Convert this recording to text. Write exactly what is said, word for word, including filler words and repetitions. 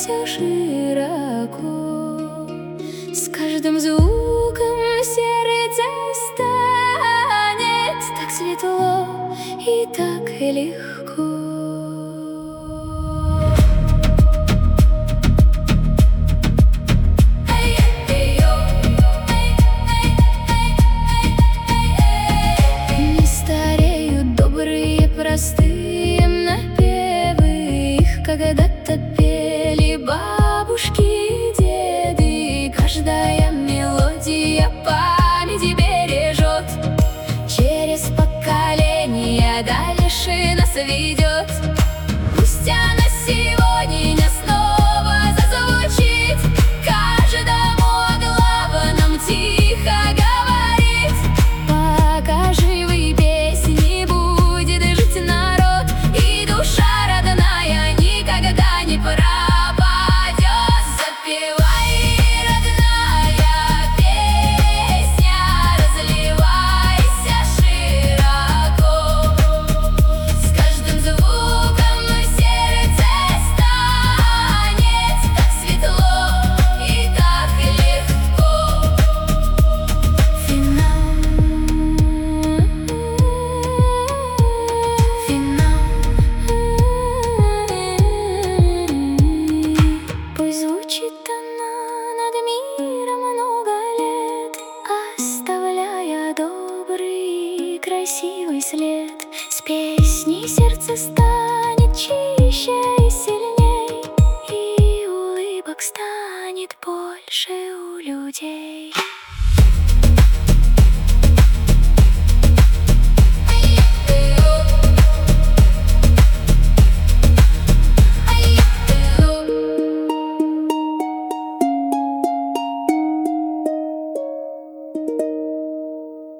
все широко. С каждым звуком сердце станет так светло и так легко. Простые напевы, их когда-то пели бабушки и деды. Каждая мелодия памяти бережет, через поколения дальше нас ведет. Пусть она сегодня снова зазвучит, каждому о главном тихо говорит. Пока живы песни будет жить народ, и душа родная никогда не пропадет. Запевай, родная песня, разливайся широко. С каждым звуком сердце станет так светло и так легко. Финал, финал. Пусть звучит она над миром много лет, оставляя добрый и красивый след. С песней сердце станет чище и сильней, и улыбок станет больше у людей.